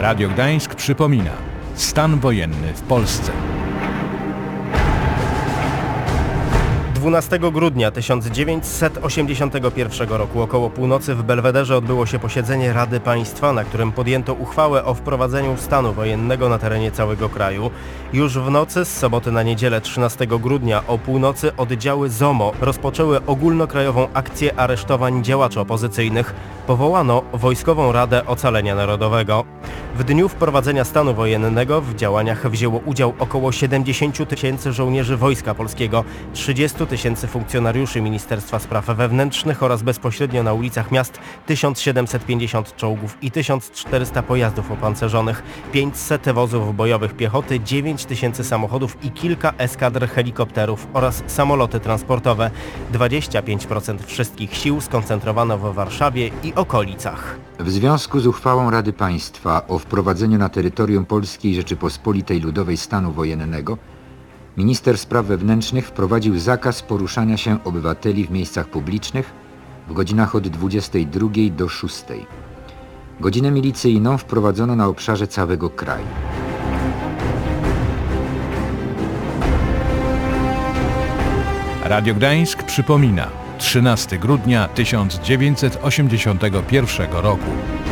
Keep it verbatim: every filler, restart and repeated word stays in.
Radio Gdańsk przypomina: stan wojenny w Polsce. dwunastego grudnia tysiąc dziewięćset osiemdziesiątego pierwszego roku około północy w Belwederze odbyło się posiedzenie Rady Państwa, na którym podjęto uchwałę o wprowadzeniu stanu wojennego na terenie całego kraju. Już w nocy z soboty na niedzielę trzynastego grudnia o północy oddziały Z O M O rozpoczęły ogólnokrajową akcję aresztowań działaczy opozycyjnych. Powołano Wojskową Radę Ocalenia Narodowego. W dniu wprowadzenia stanu wojennego w działaniach wzięło udział około siedemdziesiąt tysięcy żołnierzy Wojska Polskiego, trzydzieści tysięcy funkcjonariuszy Ministerstwa Spraw Wewnętrznych oraz bezpośrednio na ulicach miast tysiąc siedemset pięćdziesiąt czołgów i tysiąc czterysta pojazdów opancerzonych, pięćset wozów bojowych piechoty, dziewięć tysięcy samochodów i kilka eskadr helikopterów oraz samoloty transportowe. dwadzieścia pięć procent wszystkich sił skoncentrowano w Warszawie i okolicach. W związku z uchwałą Rady Państwa o wprowadzeniu na terytorium Polskiej Rzeczypospolitej Ludowej stanu wojennego, minister spraw wewnętrznych wprowadził zakaz poruszania się obywateli w miejscach publicznych w godzinach od dwudziestej drugiej do szóstej. Godzinę milicyjną wprowadzono na obszarze całego kraju. Radio Gdańsk przypomina: trzynastego grudnia tysiąc dziewięćset osiemdziesiątego pierwszego roku.